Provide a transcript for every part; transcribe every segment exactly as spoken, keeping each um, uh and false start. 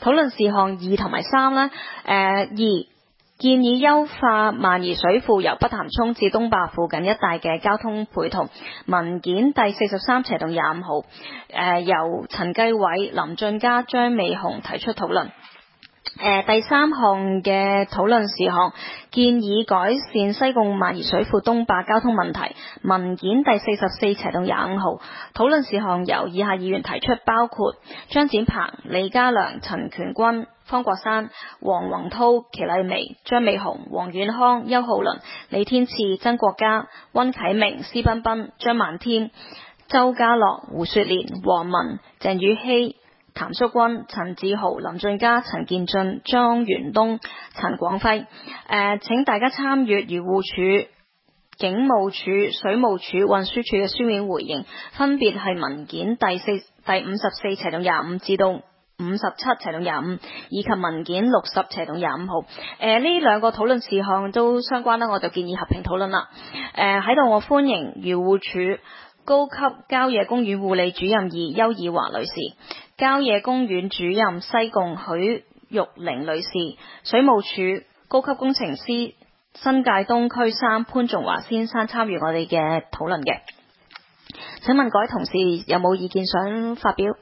討論事項二同埋三呢，誒、呃、二。建議優化萬宜水庫由北潭涌至東壩附近一帶嘅交通配套。文件第四十三斜洞廿五號，誒、呃、由陳繼偉、林俊嘉、張美雄提出討論。誒、呃、第三項嘅討論事項，建議改善西貢萬宜水庫東壩交通問題。文件第四十四斜洞廿五號，討論事項由以下議員提出，包括張展鵬、李家良、陳權君、方國珊、黃宏濤、祁麗薇、張美雄、黃遠康、邱浩麟、李天賜、曾國嘉、溫啟明、施彬彬、張萬添、周家樂、胡雪蓮、黃文、鄭宇希、譚淑君、陳志豪、林俊嘉、陳建俊、張元東、陳廣輝。誒、呃，請大家參閱漁護署、警務處、水務署、運輸署嘅書面回應，分別係文件第四、第五十四斜洞廿五至到五十七斜洞廿五，以及文件六十斜洞廿五號。誒、呃，呢兩個討論事項都相關啦，我就建議合併討論啦。誒、呃，喺度我歡迎漁護署高級郊野公園護理主任二邱以華女士、郊野公園主任西貢許玉玲女士、水務署高級工程師新界東區三潘仲華先生參與我哋嘅討論嘅。請問各位同事有冇意見想發表？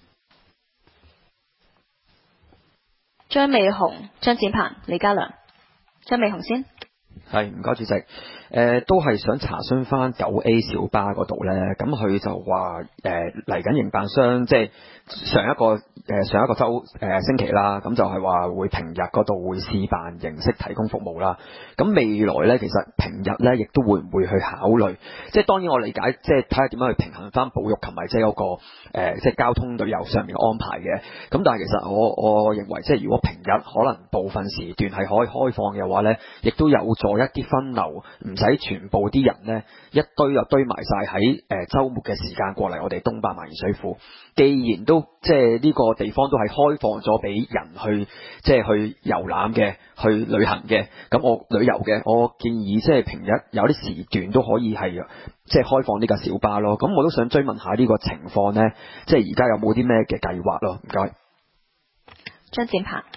張美雄、張展鵬、李家良。張美雄先。 係，唔該主席。誒、呃，都係想查詢翻九 A 小巴嗰度咧，咁佢就話誒嚟緊營辦商，即係上一個誒、呃、上一個周誒、呃、星期啦，咁就係話會平日嗰度會試辦形式提供服務啦。咁未來咧，其實平日咧亦都會唔會去考慮？即係當然我理解，即係睇下點樣去平衡翻保育同埋即係嗰個誒、呃、即係交通旅遊上面嘅安排嘅。咁但係其實我我認為，即係如果平日可能部分時段係可以開放嘅話咧，亦都有助一啲分流，唔使全部啲人咧一堆就堆埋晒喺誒週末嘅時間過嚟我哋東壩萬宜水庫。既然都即係呢個地方都係開放咗俾人去即係去遊覽嘅、去旅行嘅，咁我旅遊嘅，我建議即係平日有啲時段都可以係即係開放呢個小巴咯。咁我都想追問下呢個情況咧，即係而家有冇啲咩嘅計劃咯？唔該。 張展鵬。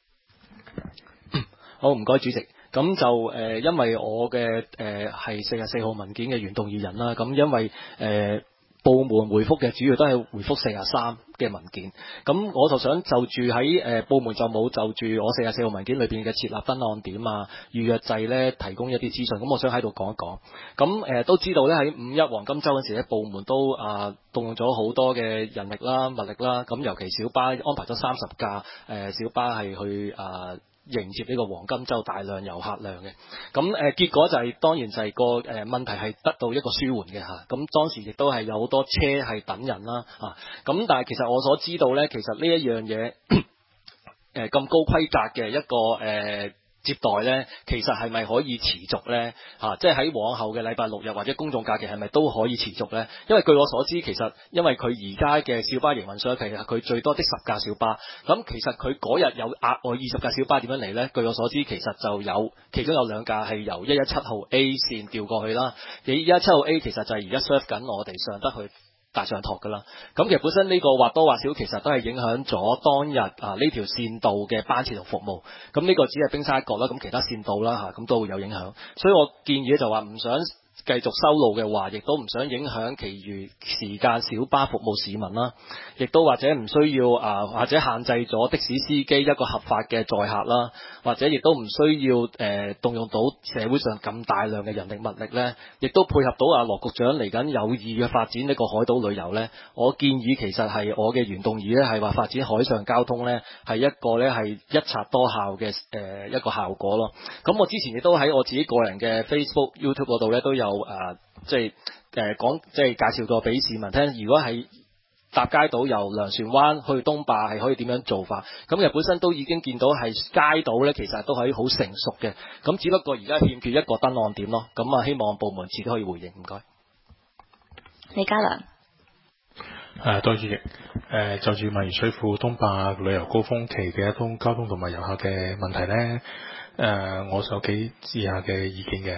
好，唔該主席。咁就誒、呃，因為我嘅誒係四十四號文件嘅原動議人啦。咁因為誒、呃、部門回覆嘅主要都係回覆四十三嘅文件。咁我就想就住喺誒部門就冇就住我四十四號文件裏邊嘅設立分案點啊、預約制咧提供一啲資訊。咁我想喺度講一講。咁誒、呃、都知道咧喺五一黃金週嗰時咧，部門都啊動用咗好多嘅人力啦、物力啦。咁尤其小巴安排咗三十架誒、呃、小巴係去啊。迎接呢個黃金週大量遊客量嘅，咁誒、呃、結果就係、是、當然就係個誒、呃、問題係得到一個舒緩嘅嚇，咁、啊、當時亦都係有好多車係等人啦嚇，咁、啊、但係其實我所知道咧，其實呢一樣嘢誒咁高規格嘅一個誒。呃接待呢，其實係咪可以持續呢？嚇、啊，即係喺往後嘅禮拜六日或者公眾假期係咪都可以持續呢？因為據我所知，其實因為佢而家嘅小巴營運商其實佢最多的十架小巴，咁其實佢嗰日有額外二十架小巴點樣嚟呢？據我所知，其實就有其中有兩架係由一一七號 A 線調過去啦。而一一七號 A 其實就係而家 serve 緊我哋上得去大上托噶啦，咁其實本身呢個或多或少其實都係影響咗當日啊呢條線道嘅班次同服務，咁呢個只係冰山一角啦，咁其他線道啦嚇，咁都會有影響，所以我建議咧就話唔想繼續收路嘅話，亦都唔想影響其餘時間小巴服務市民啦，亦都或者唔需要啊，或者限制咗的士司機一個合法嘅載客啦，或者亦都唔需要誒、呃、動用到社會上咁大量嘅人力物力咧，亦都配合到阿羅局長嚟緊有意嘅發展呢個海島旅遊咧，我建議其實係我嘅原動議咧係話發展海上交通咧係一個咧係一拆多效嘅誒、呃、一個效果咯。咁我之前亦都喺我自己個人嘅 Facebook、YouTube 嗰度咧都有。誒、呃，即係誒講，即係介紹過俾市民聽。如果係搭街島由糧船灣去東壩係可以點樣做法？咁其實本身都已經見到係街島咧，其實都可以好成熟嘅。咁只不過而家欠缺一個登岸點咯。咁啊，希望部門遲啲可以回應。唔該。 李家良。 誒，多謝主席。誒、呃，就住萬宜水庫東壩旅遊高峰期嘅一通交通同埋遊客嘅問題咧，誒、呃，我有幾以下嘅意見嘅。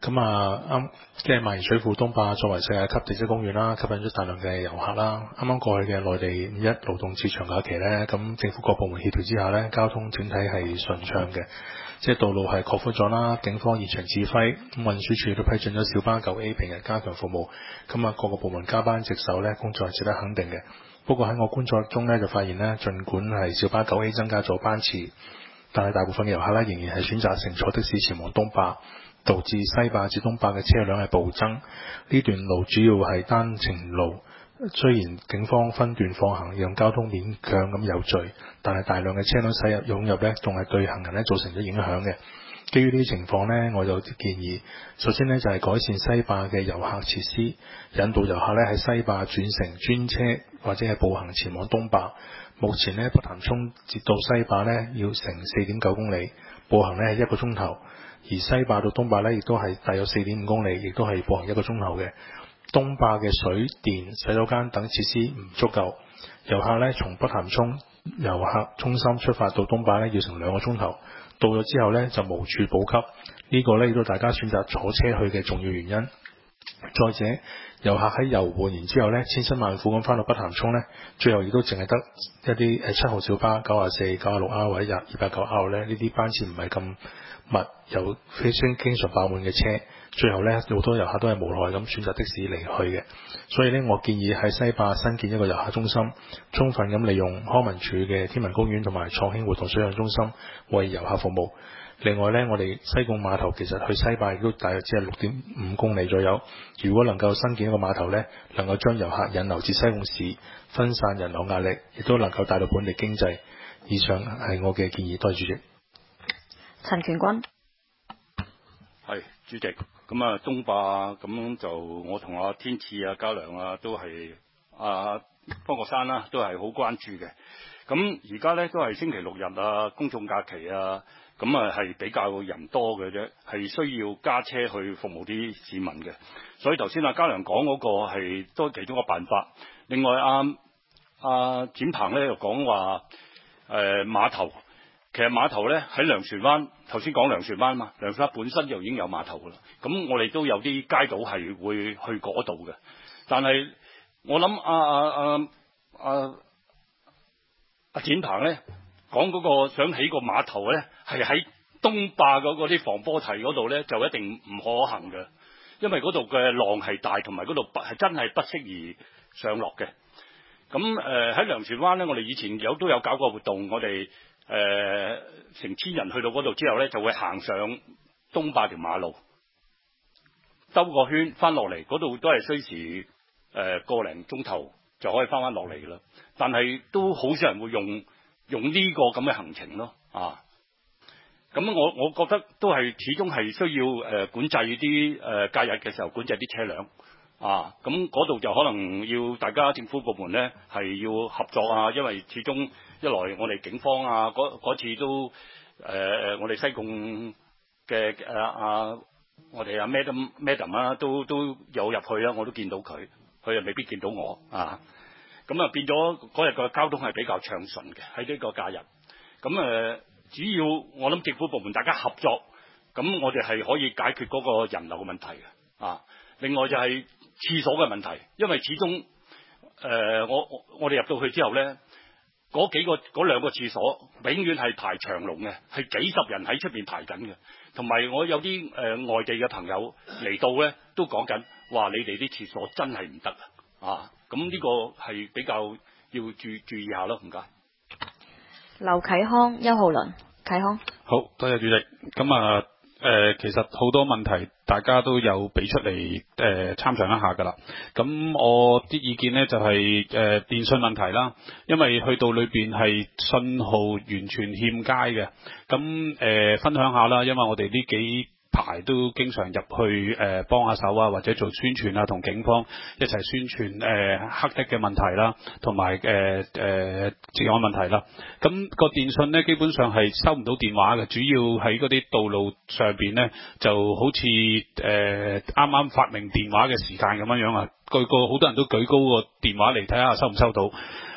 咁啊啱即係萬宜水庫東壩作為世界級地質公園啦，吸引咗大量嘅遊客啦。啱啱過去嘅內地五一勞動節長假期呢，咁政府各部門協調之下呢，交通整體係順暢嘅，即係道路係擴闊咗啦。警方現場指揮，咁運輸署亦都批准咗小巴九 A 平日加強服務。咁啊各個部門加班值守呢，工作係值得肯定嘅。不過喺我觀察中呢，就發現呢，儘管係小巴九 A 增加咗班次，但係大部分嘅遊客呢，仍然係選擇乘坐的士前往東壩，導致西壩至東壩嘅車輛係暴增。呢段路主要係單程路，雖然警方分段放行，讓交通勉強咁有序，但係大量嘅車輛駛入湧入呢，仲係對行人呢造成咗影響嘅。基於呢啲情況呢，我就建議，首先呢，就係改善西壩嘅遊客設施，引導遊客呢喺西壩轉乘專車或者係步行前往東壩。目前呢，北潭涌至到西壩呢要乘四點九公里，步行呢係一個鐘頭。而西壩到東壩呢，亦都係大約四點五公里，亦都係步行一個鐘頭嘅。東壩嘅水電、洗手間等設施唔足夠，遊客呢從北潭涌遊客中心出發到東壩呢要成兩個鐘頭，到咗之後呢就無處補給，呢、這個呢亦都大家選擇坐車去嘅重要原因。再者，遊客喺遊玩完之後呢，千辛萬苦咁翻到北潭涌呢，最後亦都淨係得一啲誒七號小巴九廿四、九廿六 R 或者二百九 R 呢，呢啲班次唔係咁密，有非常經常爆滿嘅車，最後呢，好多遊客都係無奈咁選擇的士離去嘅。所以呢，我建議喺西壩新建一個遊客中心，充分咁利用康文署嘅天文公園同埋創興活動水上中心為遊客服務。另外呢，我哋西貢碼頭其實去西壩亦都大約只係六點五公里左右。如果能夠新建一個碼頭呢，能夠將遊客引流至西貢市，分散人流壓力，亦都能夠帶到本地經濟。以上係我嘅建議，多謝主席。 陳權君， 係主席。咁啊，東壩咁就我同阿天賜啊、嘉良啊都係啊方國珊啦，都係好關注嘅。咁而家呢，都係星期六日啊，公眾假期啊。咁啊，係比較人多嘅啫，係需要加車去服務啲市民嘅。所以頭先阿嘉良講嗰個係都係其中一個辦法。另外阿阿展鵬咧又講話誒碼頭，其實碼頭咧喺糧船灣，頭先講糧船灣嘛，糧船灣本身就已經有碼頭噶啦。咁我哋都有啲街道係會去嗰度嘅。但係我諗阿阿阿阿阿展鵬咧。講嗰個想起個碼頭咧，係喺東壩嗰啲防波堤嗰度咧，就一定唔可行嘅，因為嗰度嘅浪係大，同埋嗰度係真係不適宜上落嘅。咁誒喺糧船灣咧，我哋以前有都有搞過活動，我哋誒、呃、成千人去到嗰度之後咧，就會行上東壩條馬路，兜個圈翻落嚟，嗰度都係需時誒個零鐘頭就可以翻翻落嚟㗎啦。但係都好少人會用。用呢個咁嘅行程咯，啊，咁我我覺得都係始終係需要誒、呃、管制啲誒假日嘅時候管制啲車輛，啊，咁嗰度就可能要大家政府部門咧係要合作啊，因為始終一來我哋警方啊嗰次都誒、呃、我哋西貢嘅誒啊我哋阿 Madam Madam 啊都都有入去啦，我都見到佢，佢又未必見到我啊。咁啊變咗嗰日個交通係比較暢順嘅喺呢個假日。咁誒，只要我諗政府部門大家合作，咁我哋係可以解決嗰個人流嘅問題嘅。啊，另外就係廁所嘅問題，因為始終誒、呃、我我哋入到去之後咧，嗰幾個嗰兩個廁所永遠係排長龍嘅，係幾十人喺出邊排緊嘅。同埋我有啲誒、呃、外地嘅朋友嚟到咧，都講緊話你哋啲廁所真係唔得啊！咁呢個係比較要注注意下咯，唔該。 劉啟康、邱浩麟，啟康。 好多謝主席。咁啊，誒、呃，其實好多問題大家都有俾出嚟誒參詳一下㗎啦。咁我啲意見呢，就係、是、誒、呃、電信問題啦，因為去到裏邊係信號完全欠佳嘅。咁誒、呃、分享下啦，因為我哋呢幾排都經常入去誒幫下手啊，或者做宣傳啊，同警方一齊宣傳誒、呃、黑的嘅問題啦，同埋誒誒治安問題啦。咁、那個電信咧基本上係收唔到電話嘅，主要喺嗰啲道路上邊咧就好似誒啱啱發明電話嘅時間咁樣樣啊，個個好多人都舉高個電話嚟睇下收唔收到。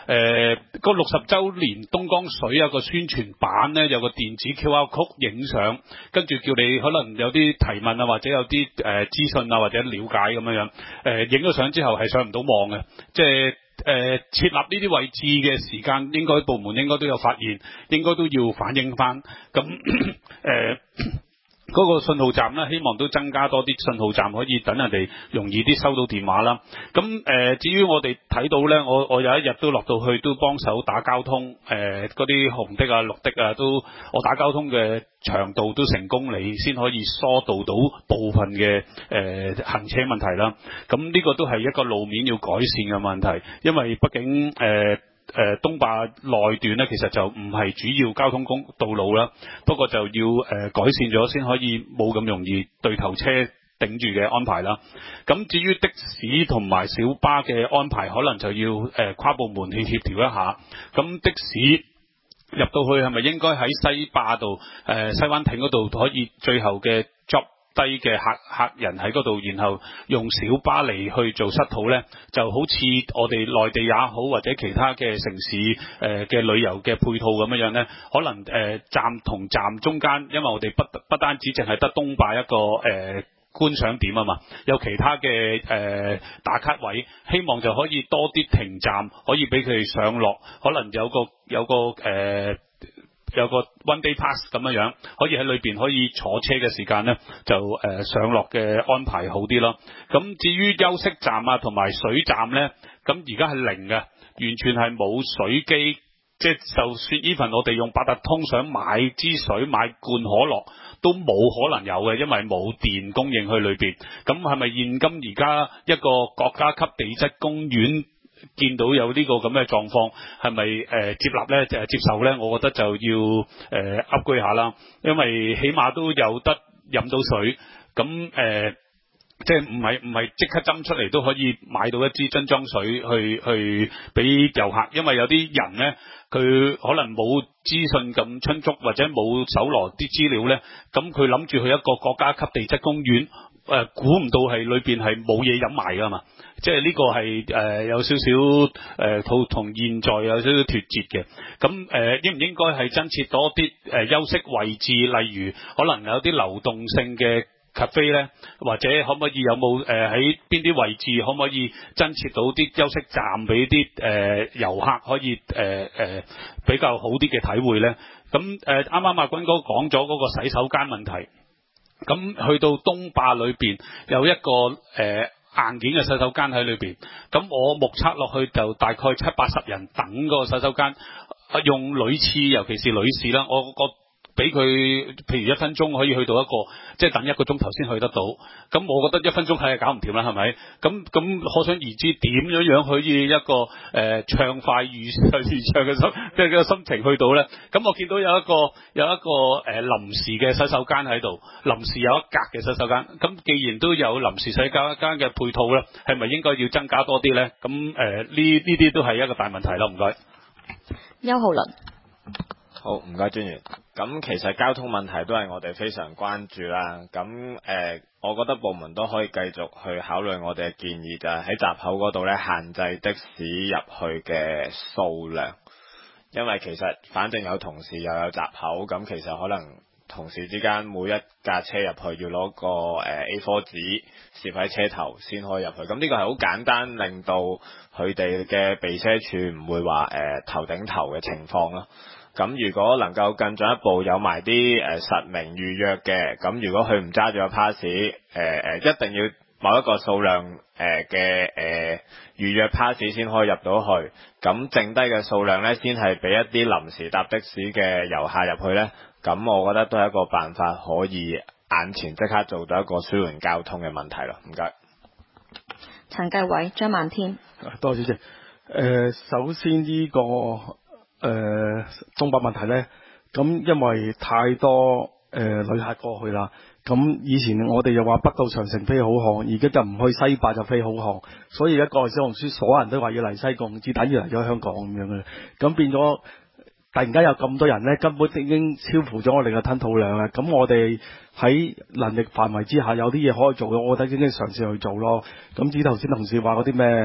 誒個六十週年東江水有個宣傳版咧，有個電子 Q R code 影相，跟住叫你可能有啲提問啊，或者有啲誒、呃、資訊啊，或者了解咁樣樣。誒影咗相之後係上唔到網嘅，即係。誒、呃、設立呢啲位置嘅時間，應該部門應該都有發現，應該都要反映翻。咁誒嗰個信號站咧，希望都增加多啲信號站，可以等人哋容易啲收到電話啦。咁誒、呃，至於我哋睇到咧，我我有一日都落到去都幫手打交通，誒嗰啲紅的啊、綠的啊，都我打交通嘅長度都成公里，先可以疏導到部分嘅誒、呃、行車問題啦。咁呢個都係一個路面要改善嘅問題，因為畢竟誒。呃誒、呃、東壩內段咧，其實就唔係主要交通公道路啦，不過就要誒、呃、改善咗先可以冇咁容易對頭車頂住嘅安排啦。咁至於的士同埋小巴嘅安排，可能就要誒、呃、跨部門去協調一下。咁的士入到去係咪應該喺西壩度誒西灣亭嗰度可以最後嘅 drop低嘅客客人喺嗰度，然後用小巴嚟去做失土呢，就好似我哋內地也好，或者其他嘅城市誒嘅、呃、旅遊嘅配套咁樣樣呢，可能誒、呃、站同站中間，因為我哋不不單止淨係得東壩一個誒、呃、觀賞點啊嘛，有其他嘅誒、呃、打卡位，希望就可以多啲停站，可以俾佢哋上落，可能有個有個誒。呃有個 one day pass 咁樣樣，可以喺裏邊可以坐車嘅時間呢，就誒、呃、上落嘅安排好啲咯。咁至於休息站啊同埋水站呢，咁而家係零嘅，完全係冇水機，即係就算 even 我哋用八達通想買支水買罐可樂都冇可能有嘅，因為冇電供應去裏邊。咁係咪現今而家一個國家級地質公園見到有呢個咁嘅狀況，係咪誒接納咧？誒接受咧？我覺得就要誒 upgrade 下啦，因為起碼都有得飲到水，咁誒、呃、即係唔係唔係即刻斟出嚟都可以買到一支樽裝水去去俾遊客，因為有啲人咧佢可能冇資訊咁充足，或者冇搜羅啲資料咧，咁佢諗住去一個國家級地質公園。誒估唔到係裏邊係冇嘢飲埋㗎嘛，即係呢個係誒、呃、有少少誒同同現在有少少脫節嘅。咁誒、呃、應唔應該係增設多啲誒、呃、休息位置，例如可能有啲流動性嘅 cafe 咧，或者可唔可以有冇誒喺邊啲位置可唔可以增設到啲休息站俾啲誒遊客可以誒誒、呃、比較好啲嘅體會咧？咁誒啱啱阿君哥講咗嗰個洗手間問題。咁去到東壩裏邊有一個誒、呃、硬件嘅洗手間喺裏邊，咁我目測落去就大概七八十人等嗰個洗手間，用女廁尤其是女士啦，我我俾佢譬如一分鐘可以去到一個，即係等一個鐘頭先去得到，咁我覺得一分鐘係搞唔掂啦，係咪？咁咁可想而知點樣樣可以一個誒、呃、暢快如如暢嘅心，即係個心情去到咧？咁我見到有一個有一個誒、呃、臨時嘅洗手間喺度，臨時有一格嘅洗手間。咁既然都有臨時洗手間嘅配套咧，係咪應該要增加多啲咧？咁誒呢呢啲都係一個大問題咯，唔該。 邱浩麟。 好，唔該專員。咁其實交通問題都係我哋非常關注啦。咁誒、呃，我覺得部門都可以繼續去考慮我哋嘅建議，就係喺閘口嗰度咧限制的士入去嘅數量。因為其實反正有同事又有閘口，咁其實可能同事之間每一架車入去要攞個誒 A 四 紙攝喺車頭先可以入去。咁呢個係好簡單，令到佢哋嘅備車處唔會話誒、呃、頭頂頭嘅情況咯。咁如果能夠更進一步有埋啲誒實名預約嘅，咁如果佢唔揸住個 pass，誒、呃、誒一定要某一個數量誒嘅誒預約 pass 先可以入到去，咁剩低嘅數量咧先係俾一啲臨時搭的士嘅遊客入去咧，咁我覺得都係一個辦法，可以眼前即刻做到一個舒緩交通嘅問題咯。唔該。 陳繼偉、張萬天。 多謝主席。誒、呃，首先呢、這個。誒、呃，東壩問題呢，咁因為太多誒、呃、旅客過去啦，咁以前我哋又話北到長城飛好巷，而家就唔去西壩就飛好巷，所以而家過小紅書所有人都話要嚟西貢，只等於嚟咗香港咁樣嘅，咁變咗突然間有咁多人呢，根本已經超乎咗我哋嘅吞吐量啦。咁我哋喺能力範圍之下有啲嘢可以做嘅，我覺得應該嘗試去做咯。咁至於頭先同事話嗰啲咩？誒、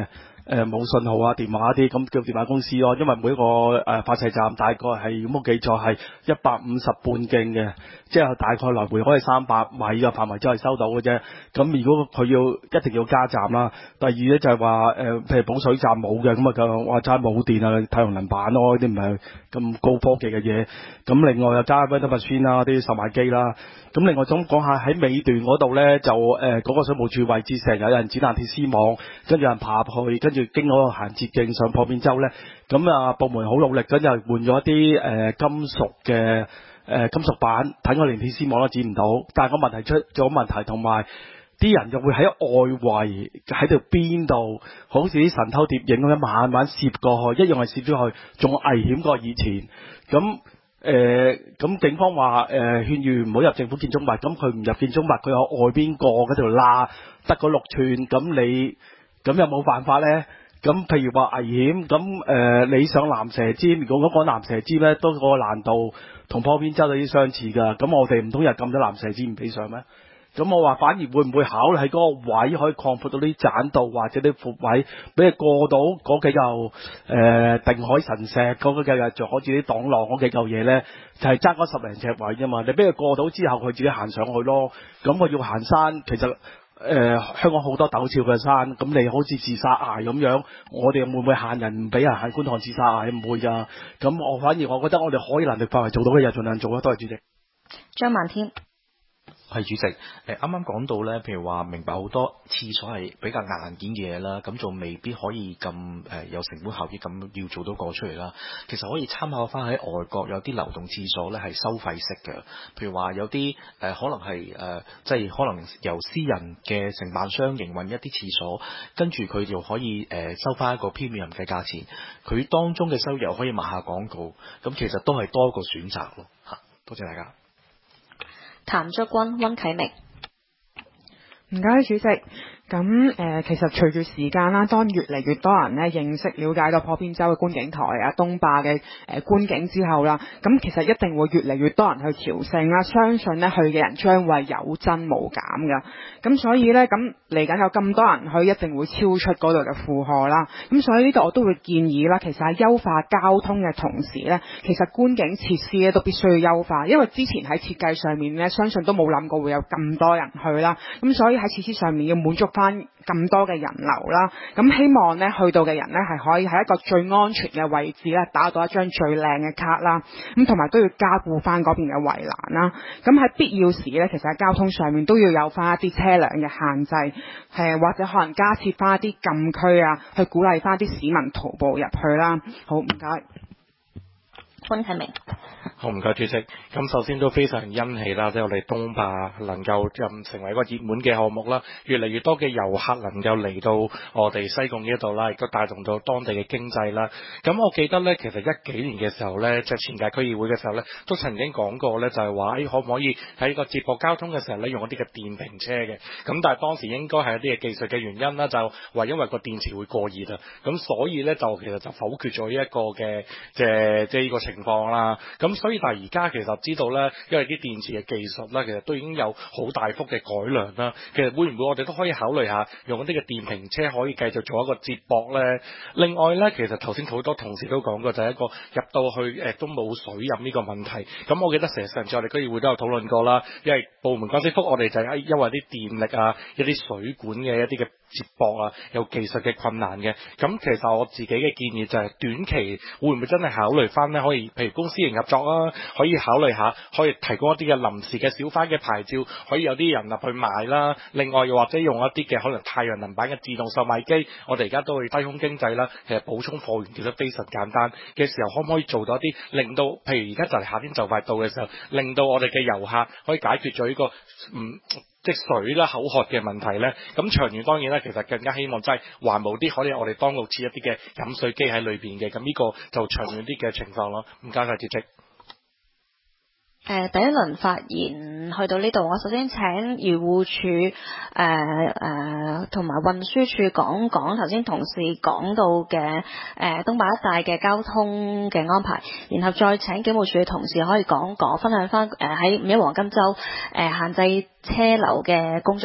誒冇信號啊電話啲，咁叫電話公司咯。因為每一個誒發射站大概係冇記錯係一百五十半徑嘅，即係大概來回可以三百米嘅範圍之內收到嘅啫。咁如果佢要一定要加站啦。第二咧就係話誒，譬如補水站冇嘅，咁啊就話齋冇電啊，太陽能板咯，呢啲唔係咁高科技嘅嘢。咁另外又加 vending machine 啦，啲售賣機啦。咁另外總講下喺尾段嗰度咧，就誒嗰、呃那個水務處位置成日有人剪爛鐵絲網，跟住有人爬入去，跟住經嗰個行捷徑上破片之後咧，咁啊部門好努力，咁就換咗一啲誒、呃、金屬嘅誒、呃、金屬板，睇我連鐵絲網都剪唔到。但係個問題出咗問題，同埋啲人就會喺外圍喺條邊度，好似啲神偷碟影咁樣慢慢攝過去，一樣係攝咗去，仲危險過以前。咁誒咁警方話誒、呃、勸喻唔好入政府建築物，咁佢唔入建築物，佢有外邊過嗰條罅得嗰六寸，咁你咁有冇辦法咧？咁譬如話危險，咁誒、呃、你上蚺蛇尖，如果講蚺蛇尖咧，都個難度同破片洲有啲相似㗎。咁我哋唔通又禁咗蚺蛇尖唔俾上咩？咁我話反而會唔會考慮喺嗰個位可以擴闊到啲棧道或者啲闊位，俾佢過到嗰幾嚿誒定海神石嗰個嘅就好似啲擋浪嗰幾嚿嘢咧，就係爭嗰十零尺位啫嘛。你俾佢過到之後，佢自己行上去咯。咁我要行山，其實誒、呃、香港好多陡峭嘅山，咁你好似自殺崖咁樣，我哋會唔會限人唔俾人喺觀塘自殺崖？唔會㗎。咁我反而我覺得我哋可以能力範圍做到嘅嘢，盡量做啦。多謝主席。 張萬天。 係主席，誒啱啱講到咧，譬如話明白好多廁所係比較硬件嘅嘢啦，咁就未必可以咁誒、呃、有成本效益咁要做到個出嚟啦。其實可以參考翻喺外國有啲流動廁所咧係收費式嘅，譬如話有啲誒、呃、可能係誒即係可能由私人嘅承辦商營運一啲廁所，跟住佢就可以誒、呃、收翻一個 premium 嘅價錢，佢當中嘅收入又可以賣下廣告，咁其實都係多一個選擇咯嚇。多謝大家。 譚竹君、溫啟明， 唔該主席。咁誒、呃，其實隨住時間啦，當越嚟越多人咧認識、了解到破片洲嘅觀景台啊、東壩嘅誒觀景之後啦，咁其實一定會越嚟越多人去朝聖啦。相信咧去嘅人將會有增無減㗎。咁所以咧，咁嚟緊有咁多人去，一定會超出嗰度嘅負荷啦。咁所以呢度我都會建議啦，其實喺優化交通嘅同時咧，其實觀景設施咧都必須要優化，因為之前喺設計上面咧，相信都冇諗過會有咁多人去啦。咁所以喺設施上面要滿足翻咁多嘅人流啦，咁希望咧去到嘅人咧係可以喺一個最安全嘅位置咧打到一張最靚嘅卡啦，咁同埋都要加固翻嗰邊嘅圍欄啦。咁喺必要時咧，其實喺交通上面都要有翻一啲車輛嘅限制，係或者可能加設翻一啲禁區啊，去鼓勵翻啲市民徒步入去啦。好，唔該。 溫啟明。 好，唔該主席。咁首先都非常欣喜啦，即係我哋東壩能夠咁成為一個熱門嘅項目啦，越嚟越多嘅遊客能夠嚟到我哋西貢呢一度啦，亦都帶動到當地嘅經濟啦。咁我記得呢，其實一幾年嘅時候呢，即係前屆區議會嘅時候呢，都曾經講過呢，就係話誒可唔可以喺個接駁交通嘅時候呢，用一啲嘅電瓶車嘅。咁但係當時應該係一啲嘅技術嘅原因啦，就話因為個電池會過熱啊，咁所以呢，就其實就否決咗呢一個嘅即係即係呢個情況啦。咁所以但係而家其實知道咧，因為啲電池嘅技術咧，其實都已經有好大幅嘅改良啦。其實會唔會我哋都可以考慮下用一啲嘅電瓶車可以繼續做一個接駁咧？另外咧，其實頭先好多同事都講過，就係一個入到去誒都冇水飲呢個問題。咁我記得成日上次我哋區議會都有討論過啦，因為部門關係覆我哋就係因為啲電力啊、一啲水管嘅一啲嘅接駁啊，有技術嘅困難嘅。咁其實我自己嘅建議就係短期會唔會真係考慮翻咧？可以譬如公私營合作啊，可以考慮下，可以提供一啲嘅臨時嘅小販嘅牌照，可以有啲人入去賣啦。另外又或者用一啲嘅可能太陽能板嘅自動售賣機，我哋而家都會低空經濟啦，其實補充貨源其實非常簡單嘅時候，可唔可以做到一啲令到譬如而家就係夏天就快到嘅時候，令到我哋嘅遊客可以解決咗呢個嗯即水啦口渴嘅問題咧？咁長遠當然咧，其實更加希望真係環保啲，可以我哋當局設一啲嘅飲水機喺裏邊嘅，咁呢個就長遠啲嘅情況咯。唔該晒主席。 誒、呃，第一輪發言去到呢度，我首先請漁護署誒誒同埋運輸署講講頭先同事講到嘅誒、呃、東壩一帶嘅交通嘅安排，然後再請警務處嘅同事可以講講分享翻誒喺五一黃金週誒限制車流嘅工作。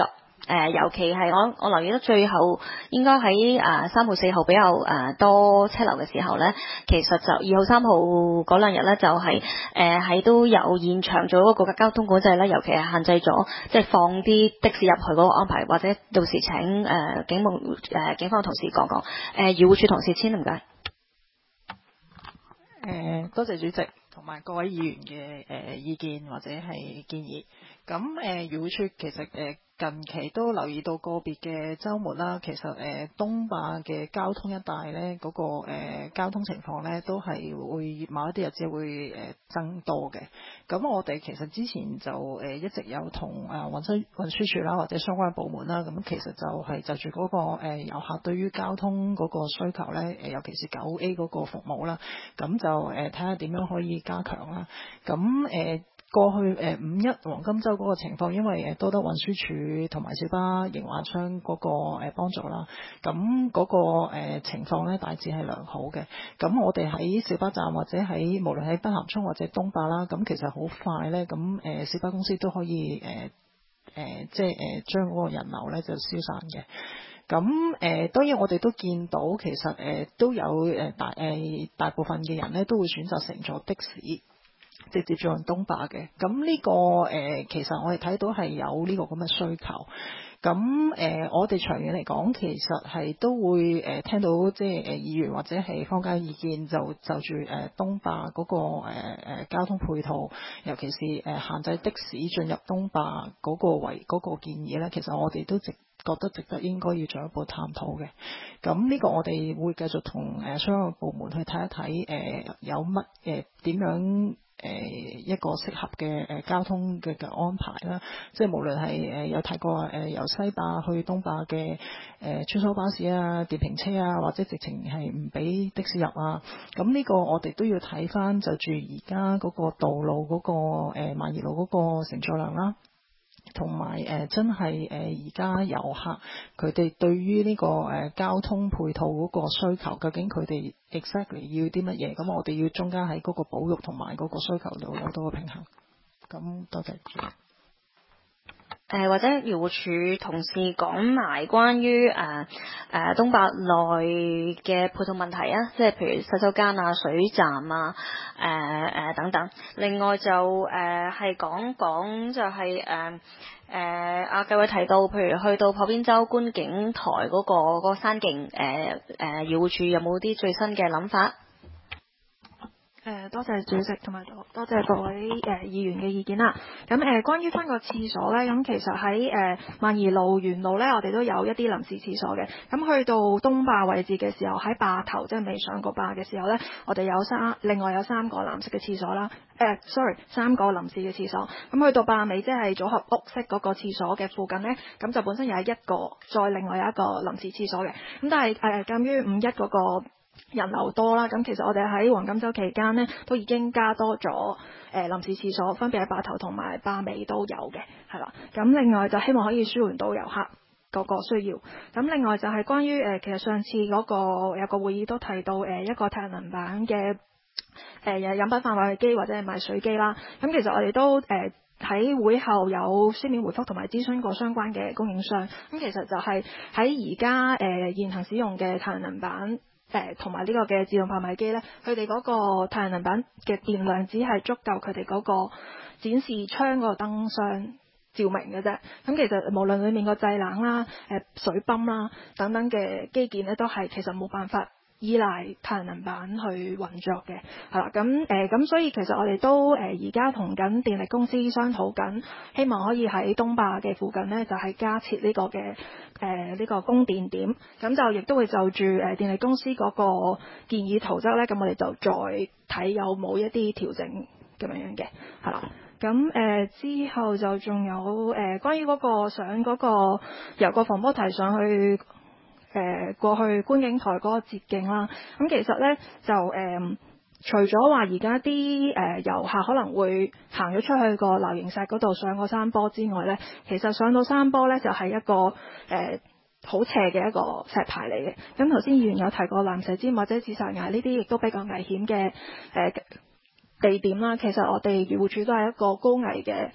呃、尤其係我我留意得最後應該喺誒三號四號比較誒、呃、多車流嘅時候咧，其實就二號三號嗰兩日咧就係誒係都有現場做一個國家交通管制咧，尤其係限制咗即係放啲的士入去嗰個安排，或者到時請誒、呃、警務誒、呃、警方同事講講。誒漁護署同事千唔該。 誒、呃，多謝主席同埋各位議員嘅誒、呃、意見或者係建議。咁誒漁護署其實誒、呃、近期都留意到個別嘅週末啦，其實誒、呃、東壩嘅交通一帶咧嗰、那個、呃、交通情況咧都係會某一啲日子會誒、呃、增多嘅。咁我哋其實之前就誒、呃、一直有同誒運輸運輸署啦或者相關部門啦，咁其實就係就住嗰、那個誒、呃、遊客對於交通嗰個需求咧，誒、呃、尤其是九 A 嗰個服務啦，咁就誒睇下點樣可以加強啦。咁誒。呃過去誒五一黃金週嗰個情況，因為誒多得運輸署同埋小巴營運商嗰個誒幫助啦，咁嗰個誒情況咧大致係良好嘅。咁我哋喺小巴站或者喺無論喺北潭涌或者東壩啦，咁其實好快咧，咁誒小巴公司都可以誒誒、呃、即係誒將嗰個人流咧就消散嘅。咁誒、呃、當然我哋都見到其實誒、呃、都有誒大誒、呃、大部分嘅人咧都會選擇乘坐的士。直接進行東壩嘅，咁呢、這個誒、呃、其實我哋睇到係有呢個咁嘅需求，咁誒、呃、我哋長遠嚟講，其實係都會誒、呃、聽到即係誒議員或者係坊間意見，就就住誒、呃、東壩嗰、那個誒誒、呃、交通配套，尤其是誒、呃、限制的士進入東壩嗰個為嗰、那個建議咧，其實我哋都值覺得值得應該要進一步探討嘅。咁呢個我哋會繼續同誒相關部門去睇一睇誒、呃、有乜誒點樣。誒、呃、一個適合嘅誒、呃、交通嘅嘅安排啦，即係無論係誒、呃、有睇過誒、呃、由西壩去東壩嘅誒穿梭巴士啊、電瓶車啊，或者直情係唔俾的士入啊，咁呢個我哋都要睇翻就住而家嗰個道路嗰、嗰個誒萬宜路嗰個承載量啦。同埋誒真係誒而家遊客佢哋對於呢、這個誒、呃、交通配套嗰個需求，究竟佢哋 exactly 要啲乜嘢？咁我哋要中間喺嗰個保育同埋嗰個需求度有多個平衡。咁多謝。 誒、呃、或者漁護署同事講埋關於誒誒、呃、東壩內嘅配套問題啊，即係譬如洗手間啊、水站啊、誒、呃、誒、呃、等等。另外就誒係講講就係誒誒阿繼偉提到，譬如去到破邊洲觀景台嗰、那個嗰、那個山徑，誒誒漁護署有冇啲最新嘅諗法？ 誒、呃、多謝主席同埋多多謝各位誒、呃、議員嘅意見啦。咁誒、呃、關於翻個廁所咧，咁其實喺誒萬宜路沿路咧，我哋都有一啲臨時廁所嘅。咁去到東壩位置嘅時候，喺壩頭即係未上過壩嘅時候咧，我哋有三另外有三個藍色嘅廁所啦。誒、呃、sorry 三個臨時嘅廁所。咁去到壩尾即係組合屋式嗰個廁所嘅附近咧，咁就本身又係一個，再另外有一個臨時廁所嘅。咁但係誒鑑於五一嗰個人流多啦，咁其實我哋喺黃金週期間呢，都已經加多咗誒、呃、臨時廁所，分別喺壩頭同埋壩尾都有嘅，係啦。咁另外就希望可以舒緩到遊客嗰個需要。咁另外就係關於誒、呃，其實上次嗰個有個會議都提到誒、呃、一個太陽能板嘅誒、呃、飲品販賣機或者係賣水機啦。咁其實我哋都誒喺、呃、會後有書面回覆同埋諮詢過相關嘅供應商。咁其實就係喺而家誒現行使用嘅太陽能板。誒同埋呢個嘅自動販賣機呢，佢哋嗰個太陽能板嘅電量只係足夠佢哋嗰個展示窗嗰個燈箱照明嘅啫。咁其實無論裡面個製冷啦、誒水泵啦等等嘅機件呢，都係其實冇辦法依賴太陽能板去運作嘅，係啦。咁誒咁所以其實我哋都誒而家同緊電力公司商討緊，希望可以喺東壩嘅附近呢，就係、是、加設呢個嘅誒呢個供電點。咁就亦都會就住誒、呃、電力公司嗰個建議圖則呢，咁我哋就再睇有冇一啲調整咁樣樣嘅，係啦。咁誒、呃、之後就仲有誒、呃、關於嗰個上嗰個由個防波堤上去。誒、呃、過去觀景台嗰個捷徑啦，咁其實咧就誒、呃，除咗話而家啲誒遊客可能會行咗出去個流形石嗰度上個山坡之外咧，其實上到山坡咧就係、是、一個誒好、呃、斜嘅一個石牌嚟嘅。咁頭先議員有提過蚺蛇尖或者紫砂崖呢啲，亦都比較危險嘅誒地點啦。其實我哋漁護署都係一個高危嘅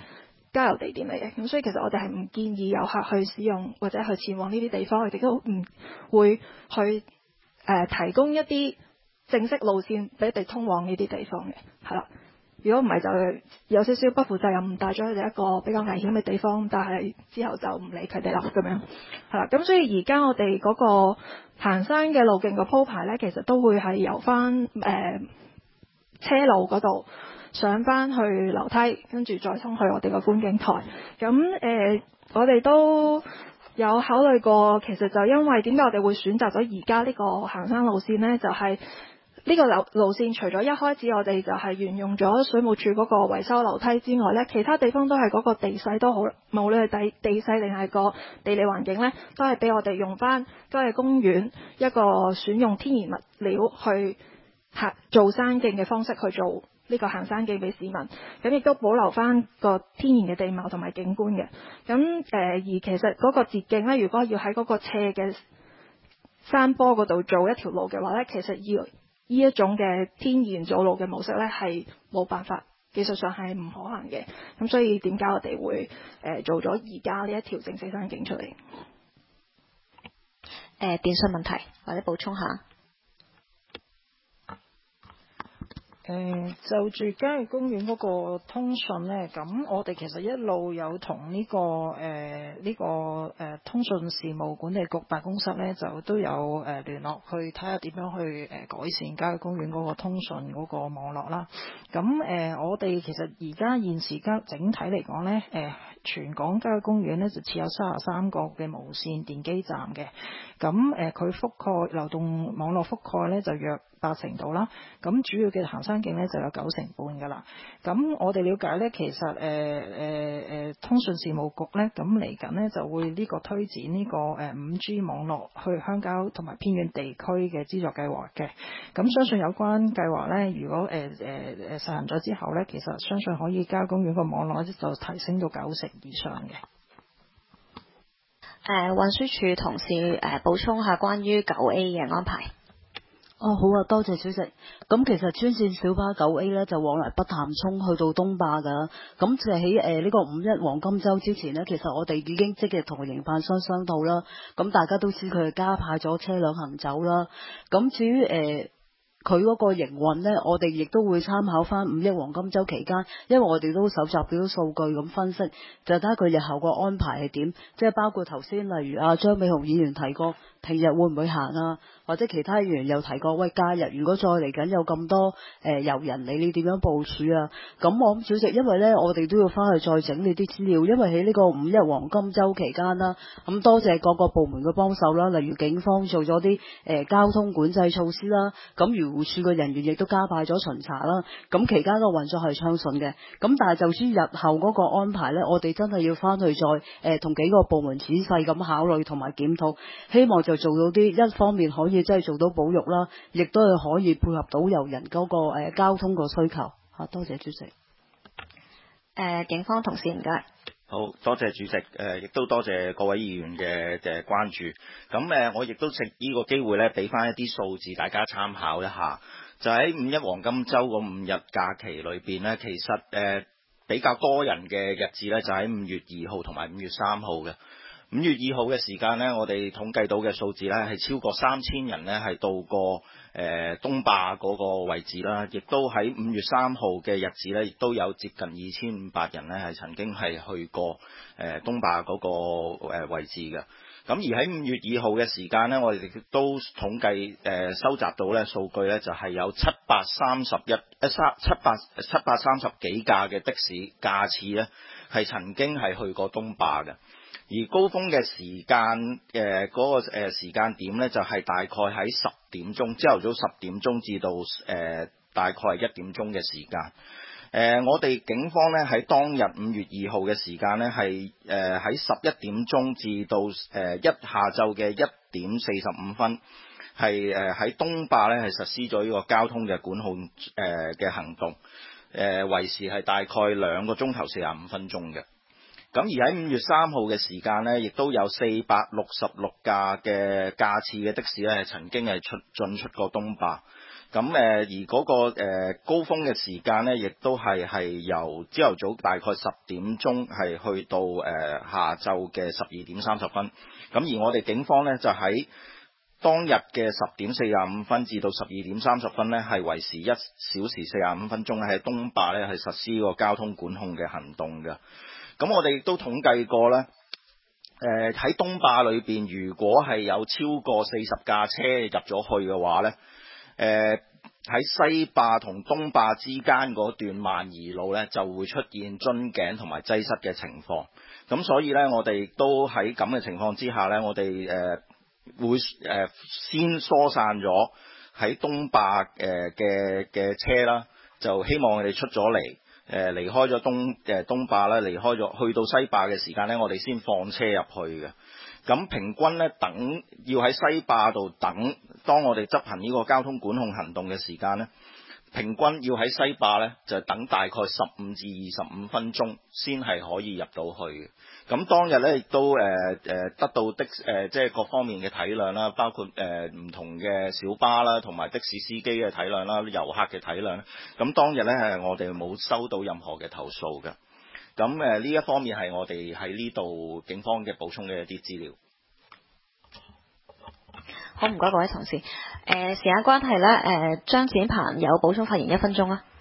郊遊地點嚟嘅，咁所以其實我哋係唔建議遊客去使用或者去前往呢啲地方，我哋都唔會去誒、呃、提供一啲正式路線俾佢哋通往呢啲地方嘅，係啦。如果唔係就有少少不負責任，帶咗佢哋一個比較危險嘅地方，但係之後就唔理佢哋啦咁樣，係啦。咁所以而家我哋嗰個行山嘅路徑個鋪排呢，其實都會係由翻誒、呃、車路嗰度上翻去樓梯，跟住再通去我哋個觀景台。咁誒、呃，我哋都有考慮過，其實就因為點解我哋會選擇咗而家呢個行山路線呢？就係、是、呢個路路線除咗一開始我哋就係沿用咗水務署嗰個維修樓梯之外呢，其他地方都係嗰個地勢都好，無論係地地勢定係個地理環境呢，都係俾我哋用翻郊野公園一個選用天然物料去行做山徑嘅方式去做呢個行山徑俾市民，咁亦都保留翻個天然嘅地貌同埋景觀嘅。咁誒、呃、而其實嗰個捷徑呢，如果要喺嗰個斜嘅山坡嗰度做一條路嘅話呢，其實要呢一種嘅天然造路嘅模式呢，係冇辦法，技術上係唔可行嘅。咁所以點解我哋會誒、呃、做咗而家呢一條正四山徑出嚟？誒、 呃、電信問題或者補充下。 誒、呃、就住郊野公園嗰個通訊呢，咁我哋其實一路有同呢、這個誒呢、呃這個誒、呃、通訊事務管理局辦公室呢，就都有誒、呃、聯絡去睇下點樣去誒、呃、改善郊野公園嗰個通訊嗰個網絡啦。咁誒、呃、我哋其實而家現時郊整體嚟講呢，誒、呃、全港郊野公園呢，就設有三十三個嘅無線電基站嘅。咁誒佢覆蓋流動網絡覆蓋呢，就約八成度啦，咁主要嘅行山徑咧就有九成半噶啦。咁我哋了解咧，其實誒誒誒通訊事務局咧，咁嚟緊咧就會呢個推展呢個誒五 G 網絡去鄉郊同埋偏遠地區嘅資助計劃嘅。咁相信有關計劃咧，如果誒誒誒實行咗之後咧，其實相信可以郊野公園個網絡咧就提升到九成以上嘅。 誒運輸署同事誒、呃、補充下關於九 A 嘅安排。 哦，好啊，多謝主席。咁其實專線小巴九 A 呢，就往來北潭涌去到東壩㗎。咁就喺誒呢個五一黃金週之前呢，其實我哋已經積極同營辦商商討啦。咁大家都知佢係加派咗車輛行走啦。咁至於誒，呃佢嗰個營運呢，我哋亦都會參考翻五一黃金週期間，因為我哋都搜集到數據咁分析，就睇下佢日後個安排係點，即係包括頭先例如阿張美雄議員提過，平日會唔會行啊？或者其他議員又提過，喂，假日如果再嚟緊有咁多誒遊人嚟，你點樣部署啊？咁我諗主席，因為呢，我哋都要翻去再整理啲資料，因為喺呢個五一黃金週期間啦，咁多謝各個部門嘅幫手啦，例如警方做咗啲誒交通管制措施啦，咁漁護署嘅人員亦都加派咗巡查啦，咁期間個運作係暢順嘅。咁但係就算日後嗰個安排呢，我哋真係要翻去再誒同、呃、幾個部門仔細咁考慮同埋檢討，希望就做到啲一方面可以真係做到保育啦，亦都係可以配合到遊人嗰、那個誒、呃、交通個需求嚇。多謝主席。誒、 呃，警方同事唔該。 好多謝主席，誒、呃、亦都多謝各位議員嘅嘅關注。咁誒、呃，我亦都藉呢個機會咧，俾翻一啲數字大家參考一下。就喺五一黃金週嗰五日假期裏邊咧，其實誒、呃、比較多人嘅日子咧，就喺五月二號同埋五月三號嘅。五月二號嘅時間呢，我哋統計到嘅數字呢，係超過三千人呢係到過誒、呃、東壩嗰個位置啦，亦都喺五月三號嘅日子呢，亦都有接近二千五百人呢係曾經係去過誒、呃、東壩嗰個誒位置嘅。咁而喺五月二號嘅時間呢，我哋亦都統計誒、呃、收集到呢數據呢，就係、是、有七百三十一誒三七百七百三十幾架嘅的，的士架次呢，係曾經係去過東壩嘅。而高峰嘅時間，誒、呃、嗰、那個誒、呃、時間點咧，就係、是、大概喺十點鐘，朝頭早十點鐘至到誒、呃、大概係一點鐘嘅時間。誒、呃，我哋警方咧喺當日五月二號嘅時間咧，係誒喺十一點鐘至到誒、呃、一下晝嘅一點四十五分，係誒喺東壩咧係實施咗呢個交通嘅管控誒嘅、呃、行動，誒、呃、維持係大概兩個鐘頭四十五分鐘嘅。咁而喺五月三號嘅時間呢，亦都有四百六十六架嘅架次嘅的士呢，係曾經係出進出過東壩。 咁誒而嗰個誒高峰嘅時間咧，亦都係係由朝頭早大概十點鐘係去到誒下晝嘅十二點三十分。咁而我哋警方咧就喺當日嘅十點四十五分至到十二點三十分咧，係維持一小時四十五分鐘喺東壩咧係實施個交通管控嘅行動嘅。咁我哋亦都統計過咧，誒喺東壩裏邊，如果係有超過四十架車入咗去嘅話咧，誒喺西壩同東壩之間嗰段萬宜路咧，就會出現樽頸同埋擠塞嘅情況。咁所以咧，我哋都喺咁嘅情況之下咧，我哋誒、呃、會誒、呃、先疏散咗喺東壩誒嘅嘅車啦，就希望佢哋出咗嚟，誒、呃、離開咗東誒、呃、東壩啦，離開咗去到西壩嘅時間咧，我哋先放車入去嘅。咁平均咧，等要喺西壩度等，當我哋執行呢個交通管控行動嘅時間咧，平均要喺西壩咧就等大概十五至二十五分鐘先係可以入到去嘅。咁當日咧亦都誒誒、呃、得到的誒、呃、即係各方面嘅體諒啦，包括誒唔、呃、同嘅小巴啦，同埋的士司機嘅體諒啦，遊客嘅體諒。咁當日咧係我哋冇收到任何嘅投訴嘅。咁誒呢一方面係我哋喺呢度警方嘅補充嘅一啲資料。 好，唔該各位同事。誒、呃、時間關係咧，誒、呃、張展鵬有補充發言一分鐘啊。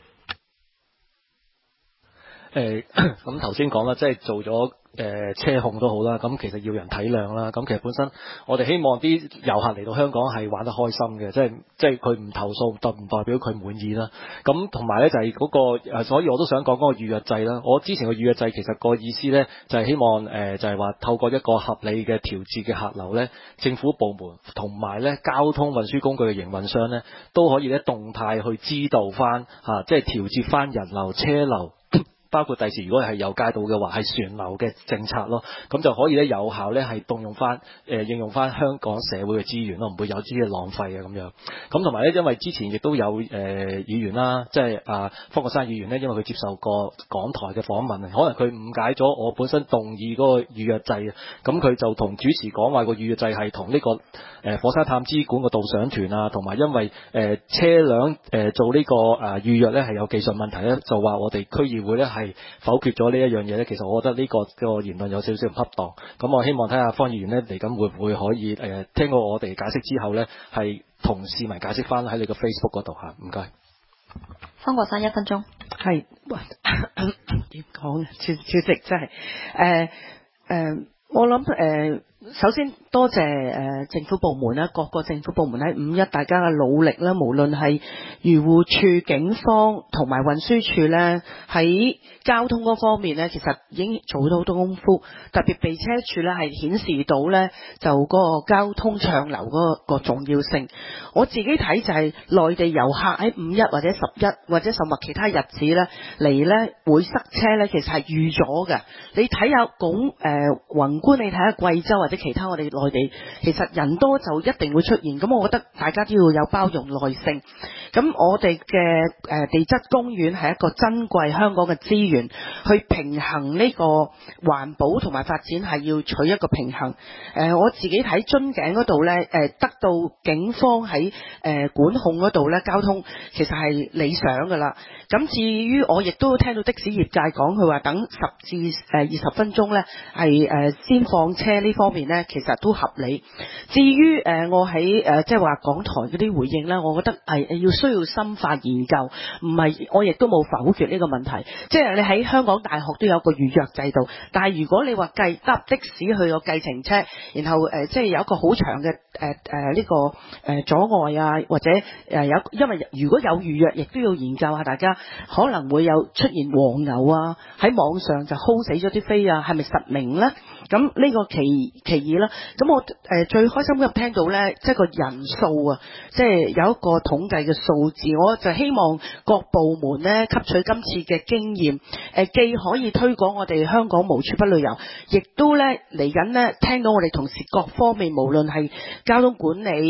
誒咁頭先講啦，即係做咗誒、呃、車控都好啦，咁其實要人體諒啦。咁其實本身我哋希望啲遊客嚟到香港係玩得開心嘅，即係即係佢唔投訴，代唔代表佢滿意啦？咁同埋咧就係嗰、嗰個，所以我都想講嗰個預約制啦。我之前嘅預約制其實個意思咧就係希望誒、呃、就係話透過一個合理嘅調節嘅客流咧，政府部門同埋咧交通運輸工具嘅營運商咧都可以咧動態去知道翻嚇、啊，即係調節翻人流車流。包括第時如果係有街道嘅話，係船流嘅政策咯，咁就可以咧有效咧係動用翻誒、呃、應用翻香港社會嘅資源咯，唔會有啲嘅浪費啊咁樣。咁同埋咧，因為之前亦都有誒、呃、議員啦，即係啊方國珊議員咧，因為佢接受過港台嘅訪問，可能佢誤解咗我本身動議嗰個預約制，咁佢就同主持講話個預約制係同呢個誒、呃、火山探知館個導賞團啊，同埋因為誒、呃、車輛誒、呃、做呢個誒預約咧係有技術問題咧，就話我哋區議會咧係係否決咗呢一樣嘢咧，其實我覺得呢個個言論有少少唔恰當。咁我希望睇下方議員咧嚟緊會唔會可以誒、呃、聽過我哋解釋之後咧，係同市民解釋翻喺你個 Facebook 嗰度嚇。唔該。 方國珊一分鐘。 係點講？主主席真係誒誒，我諗誒。呃首先多謝誒、呃、政府部門啦，各個政府部門喺五一大家嘅努力啦，無論係漁護處、警方同埋運輸處咧，喺交通嗰方面咧，其實已經做咗好多功夫。特別備車處咧係顯示到咧，就嗰個交通暢流嗰個重要性。我自己睇就係內地遊客喺五一或者十一或者甚至其他日子咧嚟咧會塞車咧，其實係預咗嘅。你睇下拱誒宏觀，你睇下貴州或者其他我哋內地，其實人多就一定會出現。咁我覺得大家都要有包容耐性。咁我哋嘅誒地質公園係一個珍貴香港嘅資源，去平衡呢個環保同埋發展係要取一個平衡。誒、呃、我自己睇樽頸嗰度咧，誒得到警方喺誒、呃、管控嗰度咧，交通其實係理想噶啦。咁至於我亦都聽到的士業界講，佢話等十至誒二十分鐘咧，係誒先放車呢方面咧，其實都合理。至於誒、呃、我喺誒即係話港台嗰啲回應咧，我覺得係要需要深化研究，唔係我亦都冇否決呢個問題。即係你喺香港大學都有個預約制度，但係如果你話計搭的士去個計程車，然後誒、呃、即係有一個好長嘅誒誒呢個誒、呃、阻礙啊，或者誒有、呃、因為如果有預約，亦都要研究下大家可能會有出現黃牛啊，喺網上就 hold 死咗啲飛啊，係咪實名咧？咁呢個其其二啦。咁我誒、呃、最開心咁聽到咧，即係個人數啊，即係有一個統計嘅數字，我就希望各部門咧吸取今次嘅經驗，誒、呃、既可以推廣我哋香港無處不旅遊，亦都咧嚟緊咧聽到我哋同事各方面無論係交通管理、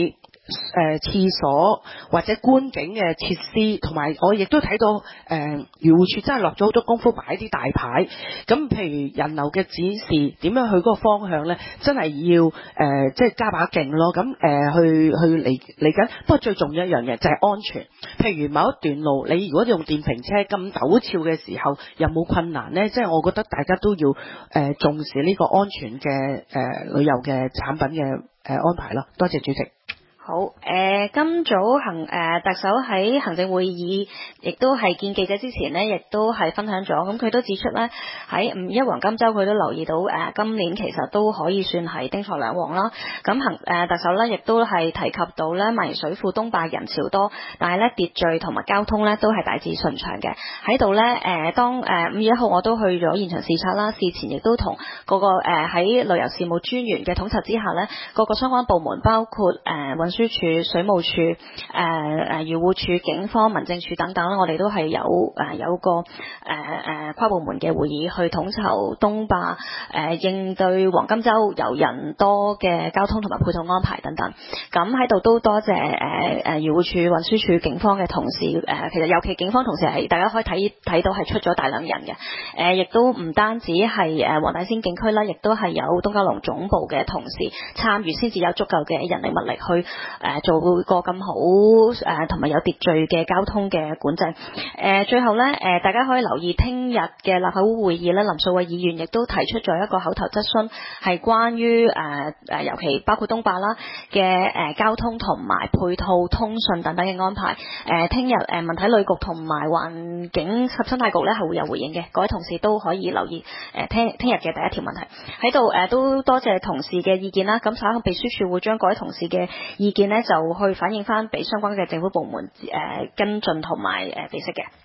誒廁所或者觀景嘅設施，同埋我亦都睇到誒漁護署真係落咗好多功夫擺啲大牌。咁譬如人流嘅指示點樣去嗰個方向咧，真係要誒、呃、即係加把勁咯。咁誒、呃、去去嚟嚟緊，不過最重要一樣嘢就係安全。譬如某一段路，你如果用電瓶車咁陡峭嘅時候，有冇困難咧？即係我覺得大家都要誒、呃、重視呢個安全嘅誒、呃、旅遊嘅產品嘅誒、呃、安排咯。多謝主席。 好，誒、呃，今早行誒、呃、特首喺行政會議，亦都係見記者之前呢，亦都係分享咗。咁佢都指出咧，喺五一黃金週佢都留意到誒、呃，今年其實都可以算係丁財兩旺啦。咁行誒特首咧，亦都係提及到咧，萬宜水庫東壩人潮多，但係咧秩序同埋交通咧都係大致順暢嘅。喺度咧誒，當誒五月一號我都去咗現場視察啦，事前亦都同嗰個誒喺、呃、旅遊事務專員嘅統籌之下咧，各個相關部門包括誒運輸署、水務署、誒誒漁護署、警方、民政處等等，我哋都係有誒、呃、有個誒誒、呃、跨部門嘅會議去統籌東壩誒、呃、應對黃金週遊人多嘅交通同埋配套安排等等。咁喺度都多謝誒誒漁護署、運輸署、警方嘅同事誒、呃，其實尤其警方同事係大家可以睇睇到係出咗大量人嘅。誒、呃、亦都唔單止係誒黃大仙警區啦，亦都係有東九龍總部嘅同事參與，先至有足夠嘅人力物力去誒。呃做個咁好誒同埋有秩序嘅交通嘅管制。誒、呃、最後咧誒、呃、大家可以留意聽日嘅立法會會議咧，林素蔚議員亦都提出咗一個口頭質詢，係關於誒誒尤其包括東壩啦嘅誒交通同埋配套通訊等等嘅安排。誒聽日誒文體旅局同埋環境及生態局咧係會有回應嘅，各位同事都可以留意誒、呃、聽聽日嘅第一條問題喺度誒都多謝同事嘅意見啦。咁稍後秘書處會將各位同事嘅意見咧就去反映翻俾相關嘅政府部門誒、呃、跟進同埋誒備悉嘅。